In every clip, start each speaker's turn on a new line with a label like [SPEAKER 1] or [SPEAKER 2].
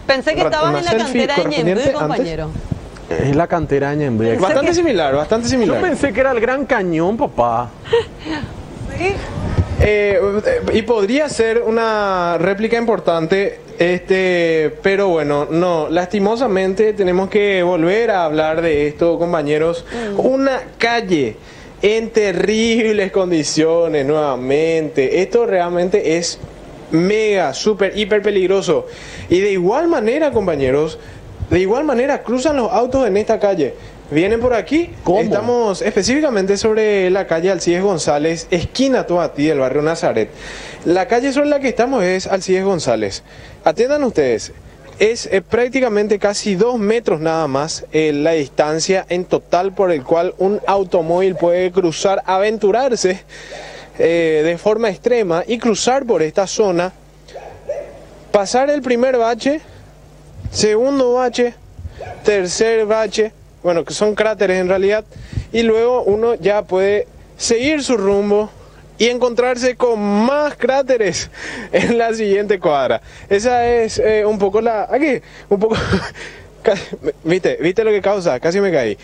[SPEAKER 1] Pensé que estabas
[SPEAKER 2] una
[SPEAKER 1] en la
[SPEAKER 2] selfie
[SPEAKER 1] cantera de Ñemby,
[SPEAKER 2] correspondiente
[SPEAKER 1] compañero.
[SPEAKER 3] Es la cantera de Ñemby.
[SPEAKER 2] Bastante similar, bastante
[SPEAKER 3] Yo
[SPEAKER 2] similar.
[SPEAKER 3] pensé que era el Gran Cañón, papá.
[SPEAKER 1] ¿Sí?
[SPEAKER 2] Y podría ser una réplica importante, pero bueno, no, lastimosamente tenemos que volver a hablar de esto, compañeros. Una calle en terribles condiciones nuevamente. Esto realmente es mega, súper, hiper peligroso. Y de igual manera, compañeros, de igual manera cruzan los autos en esta calle. Vienen por aquí.
[SPEAKER 3] ¿Cómo?
[SPEAKER 2] Estamos específicamente sobre la calle Alcides González, esquina Toatí del barrio Nazaret. La calle sobre la que estamos es Alcides González. Atiendan ustedes, es prácticamente casi 2 metros nada más la distancia en total por el cual un automóvil puede cruzar, aventurarse de forma extrema y cruzar por esta zona, pasar el primer bache, segundo bache, tercer bache, bueno, que son cráteres en realidad, y luego uno ya puede seguir su rumbo y encontrarse con más cráteres en la siguiente cuadra. Esa es un poco la... Aquí, un poco... ¿Viste lo que causa? Casi me caí.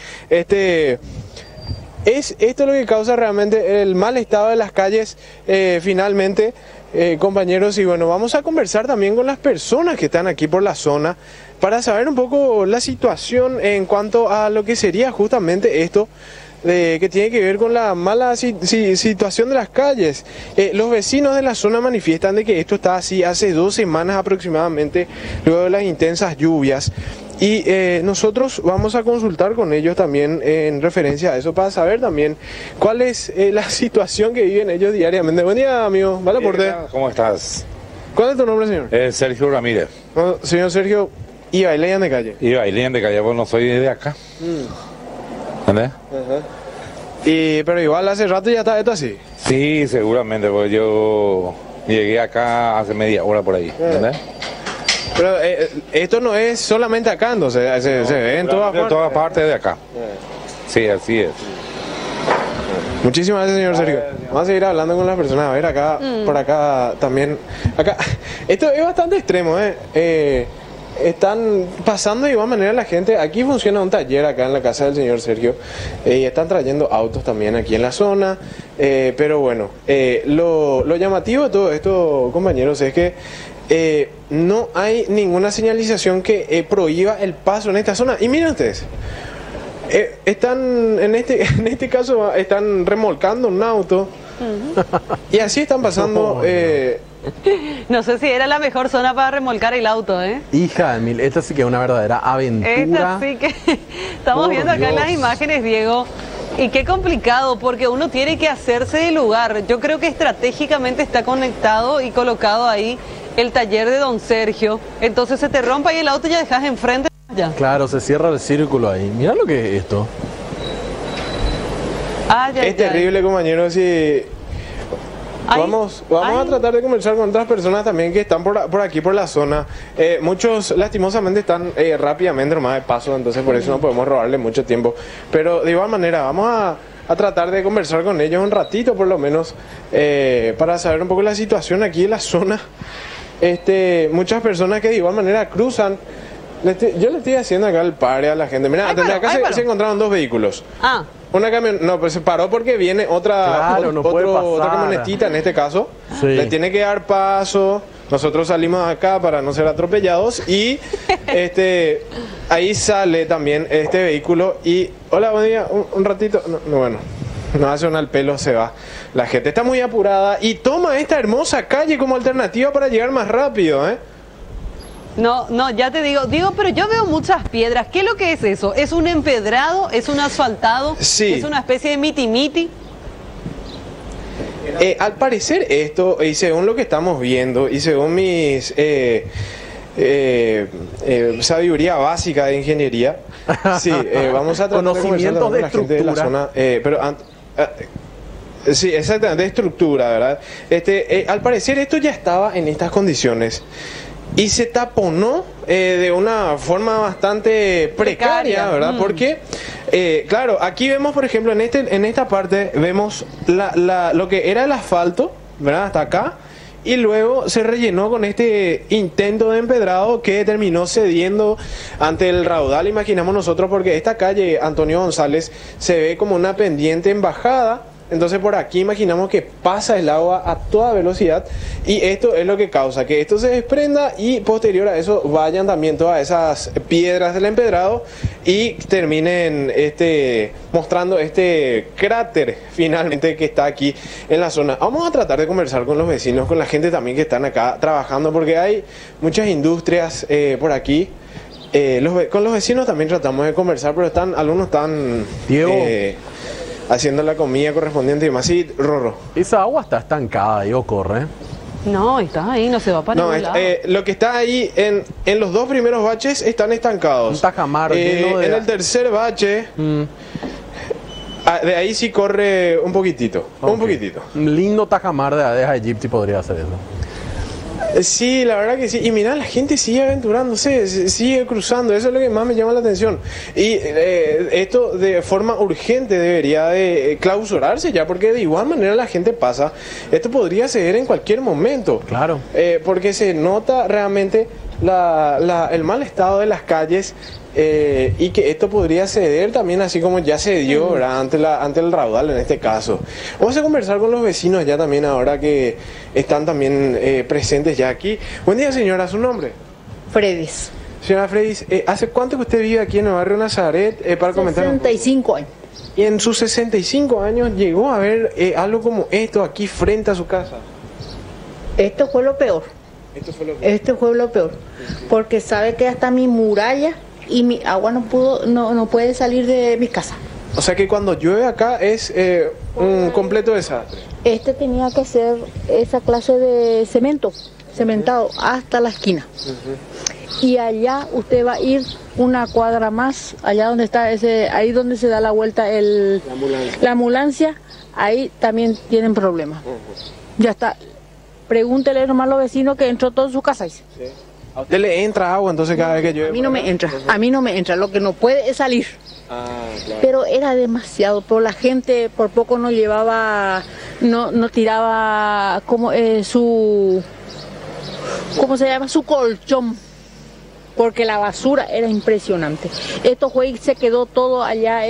[SPEAKER 2] Esto lo que causa realmente el mal estado de las calles, finalmente, compañeros. Y bueno, vamos a conversar también con las personas que están aquí por la zona para saber un poco la situación en cuanto a lo que sería justamente esto que tiene que ver con la mala situación de las calles. Los vecinos de la zona manifiestan de que esto está así hace 2 semanas aproximadamente, luego de las intensas lluvias. Y nosotros vamos a consultar con ellos también en referencia a eso para saber también cuál es la situación que viven ellos diariamente. Buen día, amigo. ¿Vale, aporte?
[SPEAKER 4] ¿Cómo estás?
[SPEAKER 2] ¿Cuál es tu nombre, señor?
[SPEAKER 4] Sergio Ramírez.
[SPEAKER 2] Oh, señor Sergio, ¿y bailan de calle?
[SPEAKER 4] Y bailén de calle, pues no soy de acá. ¿Entendés?
[SPEAKER 2] Ajá. Pero igual hace rato ya está esto así.
[SPEAKER 4] Sí, seguramente, porque yo llegué acá hace media hora por ahí. ¿Entendés?
[SPEAKER 2] Pero esto no es solamente acá, entonces se ve en todas
[SPEAKER 4] De
[SPEAKER 2] partes.
[SPEAKER 4] todas partes de acá. Sí, así es.
[SPEAKER 2] Muchísimas gracias, señor Sergio. Vamos a seguir hablando con las personas. A ver, acá, por acá también. Acá, esto es bastante extremo, Están pasando de igual manera la gente. Aquí funciona un taller acá en la casa del señor Sergio. Y están trayendo autos también aquí en la zona. Pero bueno, lo llamativo de todo esto, compañeros, es que no hay ninguna señalización que prohíba el paso en esta zona. Y miren ustedes. Están en este caso están remolcando un auto y así están pasando.
[SPEAKER 1] No sé si era la mejor zona para remolcar el auto, ¿eh?
[SPEAKER 3] Hija de mil, esta sí que es una verdadera aventura.
[SPEAKER 1] Esta sí que estamos
[SPEAKER 3] Por
[SPEAKER 1] viendo acá en las
[SPEAKER 3] Dios.
[SPEAKER 1] imágenes, Diego. Y qué complicado, porque uno tiene que hacerse de lugar. Yo creo que estratégicamente está conectado y colocado ahí el taller de don Sergio. Entonces se te rompe ahí el auto y ya dejas enfrente. Ya.
[SPEAKER 3] Claro, se cierra el círculo ahí. Mira lo que es esto.
[SPEAKER 1] Ay, ay,
[SPEAKER 2] Es terrible, compañeros. Y
[SPEAKER 1] Ay,
[SPEAKER 2] vamos
[SPEAKER 1] ay.
[SPEAKER 2] a tratar de conversar con otras personas también que están por aquí, por la zona. Muchos, lastimosamente, están rápidamente nomás de paso, entonces por eso no podemos robarle mucho tiempo. Pero de igual manera, vamos a tratar de conversar con ellos un ratito, por lo menos, para saber un poco la situación aquí en la zona. Muchas personas que de igual manera cruzan. Yo le estoy haciendo acá el pare a la gente. Mira,
[SPEAKER 1] Ay, pero,
[SPEAKER 2] acá
[SPEAKER 1] ay, pero.
[SPEAKER 2] se encontraron 2 vehículos.
[SPEAKER 1] Ah,
[SPEAKER 2] Una no, pues se paró porque viene
[SPEAKER 3] Claro, no puede
[SPEAKER 2] otra
[SPEAKER 3] pasar.
[SPEAKER 2] camionetita en este caso.
[SPEAKER 3] Sí.
[SPEAKER 2] Le tiene que dar paso. Nosotros salimos acá para no ser atropellados y ahí sale también este vehículo y hola, buen día, un ratito. Bueno, no hace una al pelo, se va. La gente está muy apurada y toma esta hermosa calle como alternativa para llegar más rápido,
[SPEAKER 1] no, ya te digo, pero yo veo muchas piedras. ¿Qué es lo que es eso? ¿Es un empedrado? ¿Es un asfaltado?
[SPEAKER 2] Sí.
[SPEAKER 1] ¿Es una especie de miti-miti?
[SPEAKER 2] Al parecer esto, y según lo que estamos viendo, y según mis sabiduría básica de ingeniería, sí, vamos a tratar
[SPEAKER 3] Conocimientos
[SPEAKER 2] de
[SPEAKER 3] de
[SPEAKER 2] conversar con la gente de la
[SPEAKER 3] estructura.
[SPEAKER 2] zona, sí, exactamente, de estructura, ¿verdad? Al parecer esto ya estaba en estas condiciones y se taponó de una forma bastante precaria, ¿verdad? Porque, claro, aquí vemos, por ejemplo, en esta parte vemos lo que era el asfalto, ¿verdad? Hasta acá. y luego se rellenó con este intento de empedrado que terminó cediendo ante el raudal, imaginamos nosotros, porque esta calle Antonio González se ve como una pendiente en bajada. Entonces por aquí imaginamos que pasa el agua a toda velocidad y esto es lo que causa que esto se desprenda y posterior a eso vayan también todas esas piedras del empedrado y terminen mostrando este cráter finalmente que está aquí en la zona. Vamos a tratar de conversar con los vecinos, con la gente también que están acá trabajando, porque hay muchas industrias por aquí. Con los vecinos también tratamos de conversar, pero algunos están haciendo la comida correspondiente y demás. Sí, Rorro.
[SPEAKER 3] Esa agua está estancada, digo, corre.
[SPEAKER 1] No, está ahí, no se va para ningún lado.
[SPEAKER 2] Lo que está ahí en los 2 primeros baches están estancados.
[SPEAKER 3] Un tajamar lleno de...
[SPEAKER 2] En el tercer bache, de ahí sí corre un poquitito.
[SPEAKER 3] Okay.
[SPEAKER 2] Un poquitito.
[SPEAKER 3] Un lindo tajamar de Egipti podría hacer eso.
[SPEAKER 2] Sí, la verdad que sí. Y mira, la gente sigue aventurándose, sigue cruzando. Eso es lo que más me llama la atención. Y esto de forma urgente debería de clausurarse ya, porque de igual manera la gente pasa. Esto podría ceder en cualquier momento.
[SPEAKER 3] Claro.
[SPEAKER 2] Porque se nota realmente el mal estado de las calles. Y que esto podría ceder también, así como ya se dio, ¿verdad? ante el raudal en este caso. Vamos a conversar con los vecinos ya también ahora que están también presentes ya aquí. Buen día, señora, ¿su nombre?
[SPEAKER 5] Fredis.
[SPEAKER 2] Señora Fredis, ¿hace cuánto que usted vive aquí en el barrio Nazaret? Para comentar.
[SPEAKER 5] 65 años.
[SPEAKER 2] Y en sus 65 años llegó a ver algo como esto aquí frente a su casa.
[SPEAKER 5] Esto fue lo peor. Esto fue lo peor. Porque sabe que hasta mi muralla y mi agua no puede salir de mi casa.
[SPEAKER 2] O sea que cuando llueve acá es un completo desastre.
[SPEAKER 5] Este tenía que ser esa clase de cementado hasta la esquina. Y allá usted va a ir una cuadra más, allá donde está ahí donde se da la vuelta la ambulancia, ahí también tienen problemas. Ya está. Pregúntele nomás a los vecinos que entró todo en su casa. Dice.
[SPEAKER 2] Sí. ¿A usted le entra agua entonces cada vez que llueve?
[SPEAKER 5] A mí no me entra, lo que no puede es salir.
[SPEAKER 2] Claro.
[SPEAKER 5] Pero era demasiado, pero la gente por poco no llevaba, no tiraba como ¿cómo se llama? Su colchón, porque la basura era impresionante. Esto fue y se quedó todo allá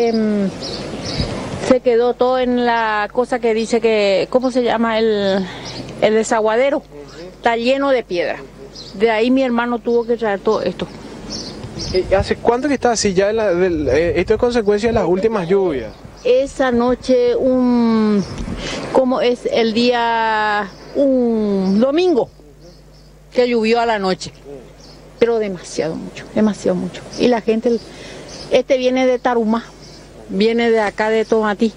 [SPEAKER 5] se quedó todo en la cosa que dice que, ¿cómo se llama? El desaguadero, está lleno de piedra. De ahí mi hermano tuvo que traer todo esto.
[SPEAKER 2] ¿Hace cuánto que está así ya? Esto es consecuencia de las últimas lluvias.
[SPEAKER 5] Esa noche, como es el día, un domingo, que llovió a la noche. Pero demasiado mucho. Y la gente, viene de Tarumá, viene de acá de Tomatí.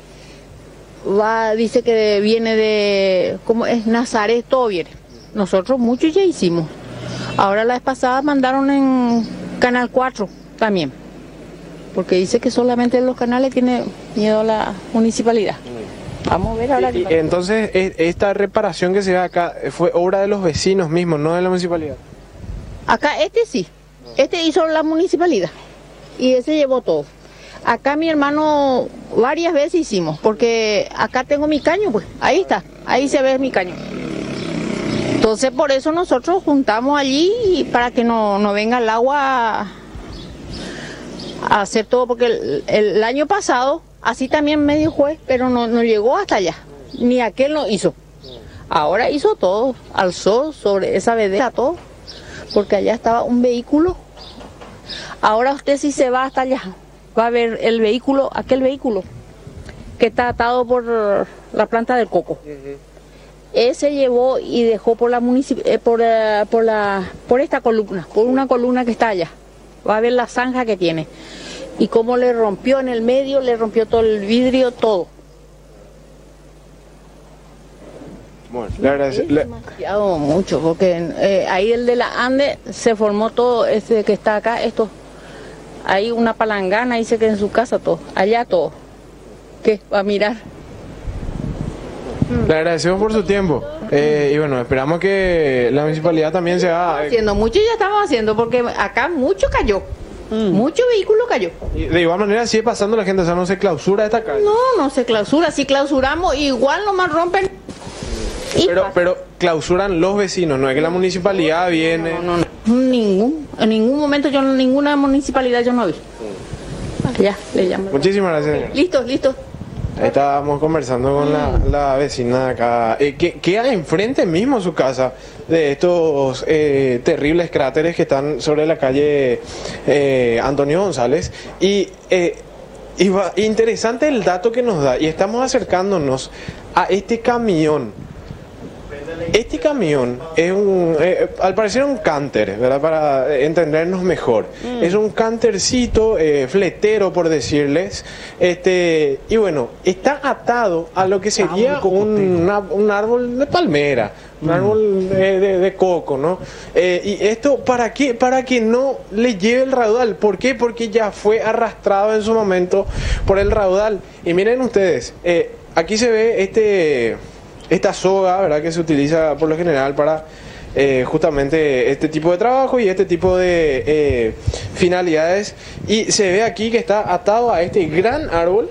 [SPEAKER 5] Dice que viene de, ¿cómo es? Nazaret, todo viene. Nosotros muchos ya hicimos. Ahora la vez pasada mandaron en Canal 4 también. Porque dice que solamente en los canales tiene miedo la municipalidad. Vamos a ver ahora.
[SPEAKER 2] Entonces, esta reparación que se ve acá fue obra de los vecinos mismos, no de la municipalidad.
[SPEAKER 5] Acá sí. Hizo la municipalidad. Y ese llevó todo. Acá mi hermano varias veces hicimos. Porque acá tengo mi caño, pues. Ahí está. Ahí se ve mi caño. Entonces por eso nosotros juntamos allí para que no venga el agua a hacer todo, porque el año pasado así también medio fue, pero no llegó hasta allá, ni aquel lo hizo. Ahora hizo todo, alzó sobre esa vedera todo, porque allá estaba un vehículo. Ahora usted si se va hasta allá, va a ver el vehículo, aquel vehículo que está atado por la planta del coco. Ese llevó y dejó por la por esta columna, por una columna que está allá. Va a ver la zanja que tiene. Y cómo le rompió en el medio, le rompió todo el vidrio, todo.
[SPEAKER 2] Bueno, la verdad es
[SPEAKER 5] demasiado mucho, porque ahí el de la Ande se formó todo, que está acá, esto. Hay una palangana, dice que en su casa todo, allá todo. ¿Qué? Va a mirar.
[SPEAKER 2] Le agradecemos por su tiempo y bueno, esperamos que la municipalidad también se haga...
[SPEAKER 5] Haciendo mucho ya estamos haciendo, porque acá mucho cayó, mucho vehículo cayó.
[SPEAKER 2] Y de igual manera sigue pasando la gente, o sea, no se clausura esta calle.
[SPEAKER 5] No se clausura, si clausuramos igual nomás rompen. Y
[SPEAKER 2] Pero clausuran los vecinos, no es que la municipalidad viene.
[SPEAKER 5] no. En ningún momento yo, en ninguna municipalidad yo no vi. Ya, le llamo.
[SPEAKER 2] Muchísimas gracias, señor.
[SPEAKER 5] Listo.
[SPEAKER 2] Ahí estábamos conversando con la vecina de acá, que queda enfrente mismo su casa de estos terribles cráteres que están sobre la calle Antonio González. Y interesante el dato que nos da, y estamos acercándonos a este camión. Este camión es al parecer un canter, ¿verdad? Para entendernos mejor. Es un cantercito fletero, por decirles. Y bueno, está atado a lo que sería un árbol de palmera, un árbol de coco, ¿no? Y esto, ¿para qué? Para que no le lleve el raudal. ¿Por qué? Porque ya fue arrastrado en su momento por el raudal. Y miren ustedes, aquí se ve esta soga, ¿verdad?, que se utiliza por lo general para justamente este tipo de trabajo y este tipo de finalidades, y se ve aquí que está atado a este gran árbol,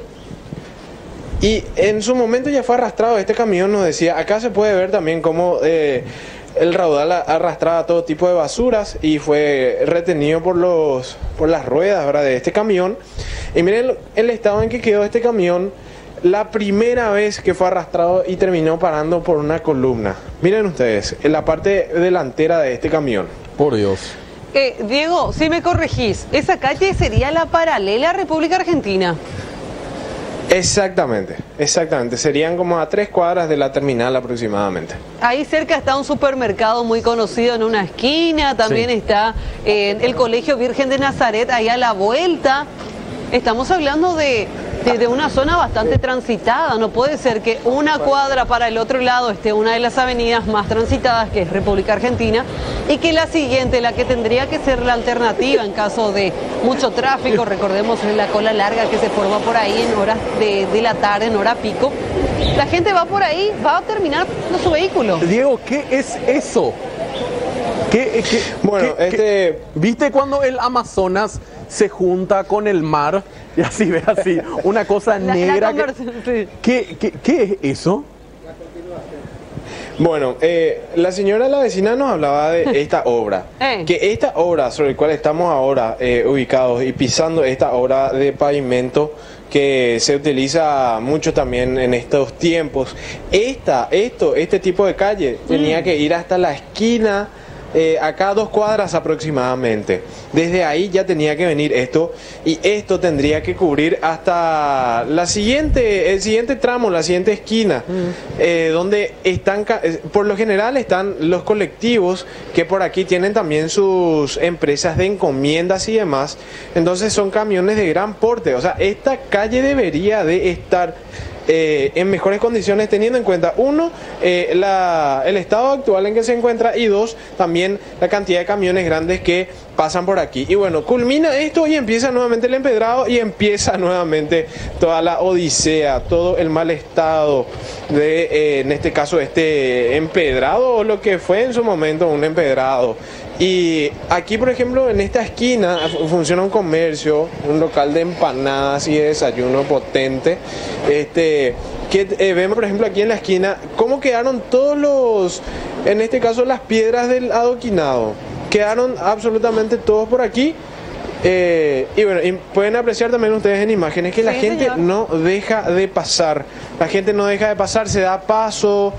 [SPEAKER 2] y en su momento ya fue arrastrado. Este camión nos decía, acá se puede ver también cómo el raudal arrastraba todo tipo de basuras y fue retenido por las ruedas, ¿verdad?, de este camión. Y miren el estado en que quedó este camión la primera vez que fue arrastrado y terminó parando por una columna. Miren ustedes, en la parte delantera de este camión.
[SPEAKER 3] Por Dios.
[SPEAKER 1] Diego, si me corregís, esa calle sería la paralela a República Argentina.
[SPEAKER 2] Exactamente. Serían como a 3 cuadras de la terminal aproximadamente.
[SPEAKER 1] Ahí cerca está un supermercado muy conocido en una esquina, también está el Colegio Virgen de Nazaret ahí a la vuelta. Estamos hablando de una zona bastante transitada. No puede ser que una cuadra para el otro lado esté una de las avenidas más transitadas, que es República Argentina, y que la siguiente, la que tendría que ser la alternativa en caso de mucho tráfico, recordemos la cola larga que se forma por ahí en horas de la tarde, en hora pico, la gente va por ahí, va a terminar con su vehículo.
[SPEAKER 3] Diego, ¿qué es eso?
[SPEAKER 2] Bueno,
[SPEAKER 3] ¿viste cuando el Amazonas se junta con el mar y así ve así una cosa negra?
[SPEAKER 1] Sí.
[SPEAKER 3] ¿Qué es eso?
[SPEAKER 2] Bueno, la vecina nos hablaba de esta obra, que esta obra sobre la cual estamos ahora ubicados y pisando, esta obra de pavimento que se utiliza mucho también en estos tiempos, este tipo de calle tenía que ir hasta la esquina, acá a 2 cuadras aproximadamente. Desde ahí ya tenía que venir esto, y esto tendría que cubrir hasta el siguiente tramo, la siguiente esquina, donde están, por lo general están los colectivos que por aquí tienen también sus empresas de encomiendas y demás. Entonces son camiones de gran porte. O sea, esta calle debería de estar en mejores condiciones, teniendo en cuenta, uno, el estado actual en que se encuentra, y dos, también la cantidad de camiones grandes que pasan por aquí. Y bueno, culmina esto y empieza nuevamente el empedrado, y empieza nuevamente toda la odisea, todo el mal estado de, en este caso, este empedrado, o lo que fue en su momento un empedrado. Y aquí, por ejemplo, en esta esquina funciona un comercio, un local de empanadas y de desayuno potente. Que vemos, por ejemplo, aquí en la esquina, cómo quedaron todos en este caso, las piedras del adoquinado. Quedaron absolutamente todos por aquí. Y bueno, y pueden apreciar también ustedes en imágenes que la gente, señor, no deja de pasar. La gente no deja de pasar, se da paso,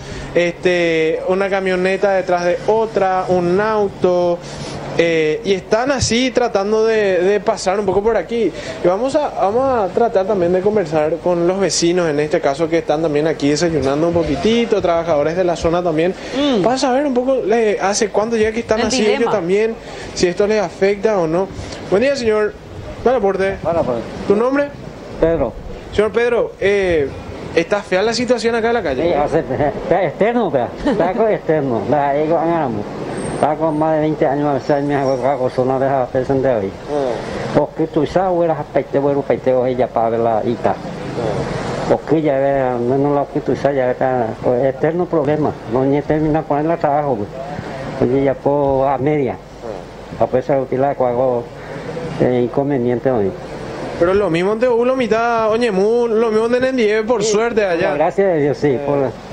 [SPEAKER 2] una camioneta detrás de otra, un auto, y están así tratando de pasar un poco por aquí. Y vamos a tratar también de conversar con los vecinos, en este caso, que están también aquí desayunando un poquitito, trabajadores de la zona también, para saber un poco hace cuánto ya que están así ellos también, si esto les afecta o no. Buen día, señor. Buen aporte. ¿Tu nombre?
[SPEAKER 6] Pedro.
[SPEAKER 2] Señor Pedro, ¿está fea la situación acá en la calle?
[SPEAKER 6] Sí, externo, externo. Está con más de 20 años, me hago zona de la persona de hoy. Porque tú sabes, ella para la ita. Porque ya no lo que tú sabes, ya está eterno problema. No ni termina con el trabajo, pues ya por a media. A pesar de que la hago inconveniente hoy.
[SPEAKER 2] Pero lo mismo te hubo mitad, oye, lo mismo de Nendive, por suerte allá.
[SPEAKER 6] Gracias a Dios, sí.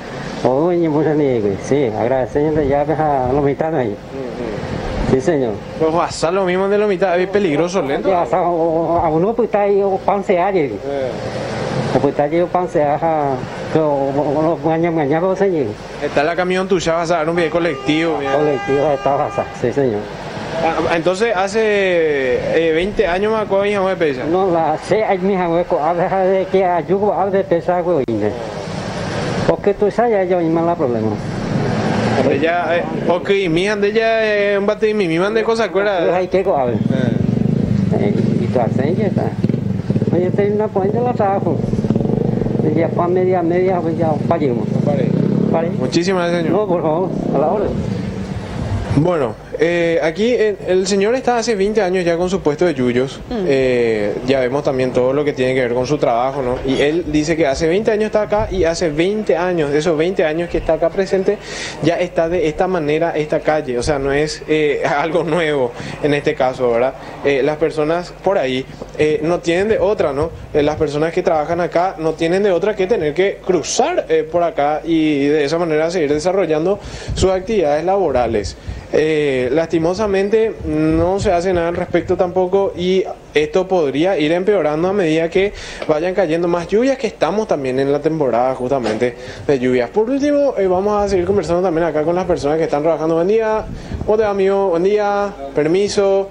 [SPEAKER 6] Oye, muchas gracias. Sí, agradeciendo ya a los mitad ahí. Sí, señor.
[SPEAKER 2] Pues pasa lo mismo de la mitad, es peligroso, lento.
[SPEAKER 6] Ya, a uno pues está ahí pansear. O pues está ahí pansear, pero mañana señor.
[SPEAKER 2] Está la camión tuya, vas a dar un video colectivo. Mira.
[SPEAKER 6] Colectivo está pasando, sí, señor.
[SPEAKER 2] Entonces, hace 20 años me acuerdo, hijo de pesa.
[SPEAKER 6] No, la sé, hay mi hijo, de que ayudo a de pesar, güey. Porque tú sabes, ya no hay problema.
[SPEAKER 2] Ella, ok, mi hija de ella, un bate mi mande cosas, ¿cuál
[SPEAKER 6] hay que coger. Y tú haces, ya está. Oye, tengo una puente de la trabajo. Ya para media, pues ya parimos.
[SPEAKER 2] Muchísimas gracias, señor.
[SPEAKER 6] No, por favor, a la hora.
[SPEAKER 2] Bueno, aquí el señor está hace 20 años ya con su puesto de yuyos. Ya vemos también todo lo que tiene que ver con su trabajo, ¿no? Y él dice que hace 20 años está acá y hace 20 años, de esos 20 años que está acá presente, ya está de esta manera esta calle. O sea, no es algo nuevo en este caso, ¿verdad? Las personas por ahí no tienen de otra, ¿no? Las personas que trabajan acá no tienen de otra que tener que cruzar por acá y de esa manera seguir desarrollando sus actividades laborales. Lastimosamente no se hace nada al respecto tampoco y esto podría ir empeorando a medida que vayan cayendo más lluvias, que estamos también en la temporada justamente de lluvias. Por último, vamos a seguir conversando también acá con las personas que están trabajando. Buen día, ¿cómo te va, amigo? Buen día, permiso.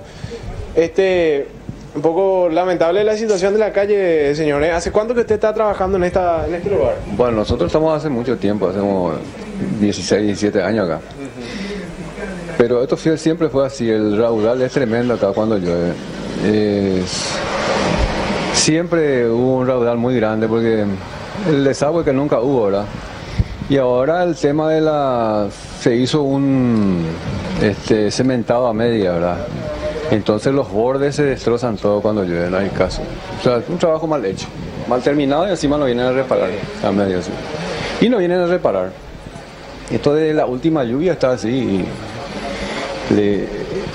[SPEAKER 2] Un poco lamentable la situación de la calle, señores. ¿Hace cuánto que usted está trabajando en este lugar?
[SPEAKER 7] Bueno, nosotros estamos hace mucho tiempo, hacemos 16, 17 años acá. Pero esto siempre fue así, el raudal es tremendo acá cuando llueve. Siempre hubo un raudal muy grande porque el desagüe que nunca hubo, ¿verdad? Y ahora el tema de se hizo un cementado a media, ¿verdad? Entonces los bordes se destrozan todo cuando llueve, no hay caso. O sea, es un trabajo mal hecho, mal terminado y encima no vienen a reparar a media. ¿Sí? Y no vienen a reparar. Esto de la última lluvia está así y le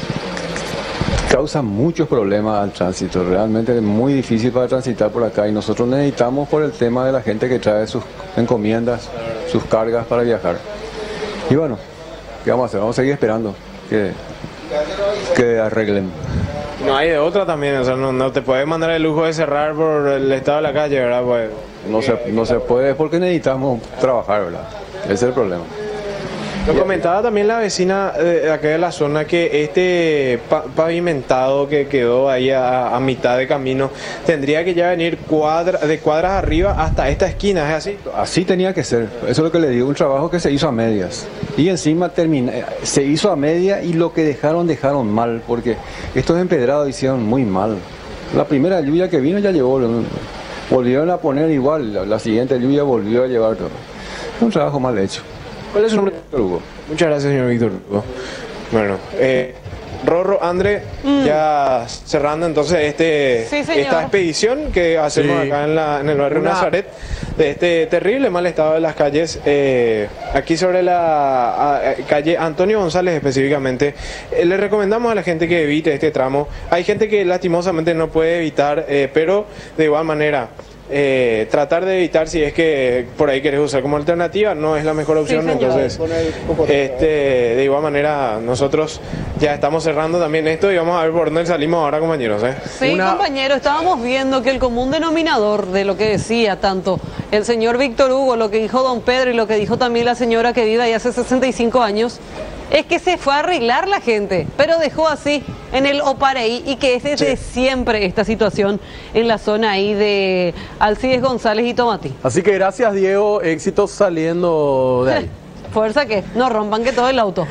[SPEAKER 7] causa muchos problemas al tránsito, realmente es muy difícil para transitar por acá y nosotros necesitamos por el tema de la gente que trae sus encomiendas, sus cargas para viajar. Y bueno, ¿qué vamos a hacer? Vamos a seguir esperando que arreglen.
[SPEAKER 2] No hay de otra también, o sea, no te puedes mandar el lujo de cerrar por el estado de la calle, ¿verdad? Pues,
[SPEAKER 7] no se puede porque necesitamos trabajar, ¿verdad? Ese es el problema.
[SPEAKER 2] Lo comentaba también la vecina de acá de la zona que este pavimentado que quedó ahí a mitad de camino tendría que ya venir de cuadras arriba hasta esta esquina, ¿es así?
[SPEAKER 7] Así tenía que ser, eso es lo que le digo, un trabajo que se hizo a medias y encima se hizo a media y lo que dejaron mal porque estos empedrados hicieron muy mal. La primera lluvia que vino ya llevó, volvieron a poner igual, la siguiente lluvia volvió a llevar todo. Es un trabajo mal hecho.
[SPEAKER 2] ¿Cuál es su nombre, Víctor Hugo? Muchas gracias, señor Víctor Hugo. Bueno, Rorro, André, ya cerrando entonces esta expedición que hacemos acá en el barrio Nazaret, de este terrible mal estado de las calles, aquí sobre la calle Antonio González específicamente. Le recomendamos a la gente que evite este tramo. Hay gente que lastimosamente no puede evitar, pero de igual manera tratar de evitar, si es que por ahí querés usar como alternativa, no es la mejor opción. Sí, entonces de igual manera nosotros ya estamos cerrando también esto y vamos a ver por dónde salimos ahora, compañeros.
[SPEAKER 1] Sí, compañero, estábamos viendo que el común denominador de lo que decía tanto el señor Víctor Hugo, lo que dijo don Pedro y lo que dijo también la señora que vive ahí hace 65 años, es que se fue a arreglar la gente, pero dejó así en el Opareí y que es desde siempre esta situación en la zona ahí de Alcides González y Tomati.
[SPEAKER 3] Así que gracias, Diego, éxitos saliendo de ahí.
[SPEAKER 1] Fuerza que no rompan que todo el auto.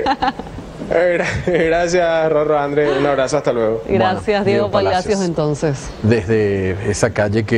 [SPEAKER 2] Gracias, Rorro, André, un abrazo, hasta luego.
[SPEAKER 1] Gracias, Diego Palacios, entonces.
[SPEAKER 3] Desde esa calle que